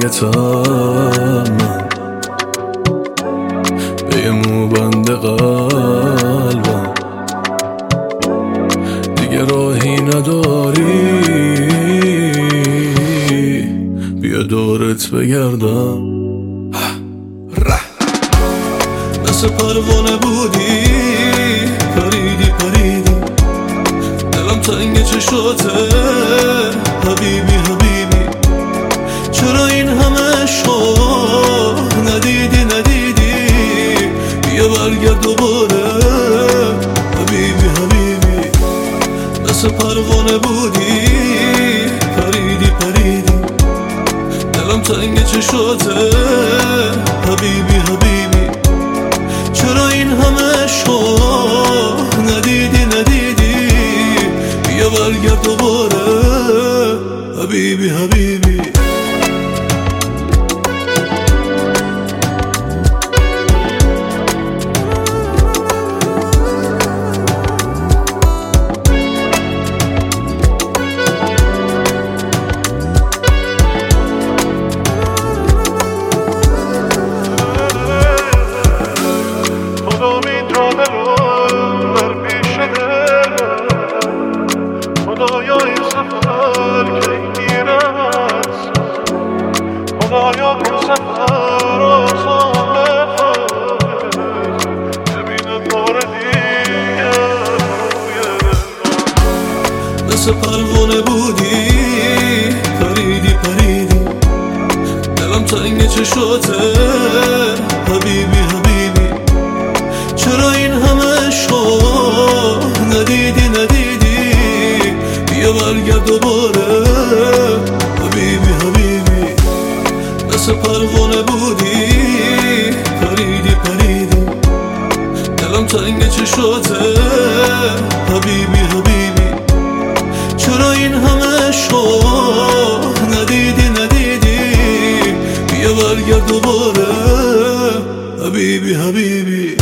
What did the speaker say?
حمایتم من به یه موبند قلبم دیگه راهی نداری بیا دورت بگردم مثل پروانه بودی پریدی پریدی دلم تنگ چشاته حبیبی حبیبی چرا این همه شاه ندیدی ندیدی بیا برگرد دوباره حبیبی حبیبی مثل پروانه بودی پریدی پریدی دلم تنگ چشاته حبیبی حبیبی چرا این همه شاه ندیدی ندیدی بیا برگرد دوباره حبیبی حبیبی خدایا این سفر که میرم است خدایا این سفر آسان نفرد ببیند بار دیگر روی دلم مثل پروانه بودی پریدی پریدی دلم تنگ چشاته حبیبی حبیبی چرا این همه شاه ندیدی ندیدی بیا برگرد دوباره حبیبی حبیبی مثل پروانه بودی پریدی پریدی دلم تنگ چشاته حبیبی حبیبی چرا این همه شاه ندیدی ندیدی بیا برگرد دوباره حبیبی حبیبی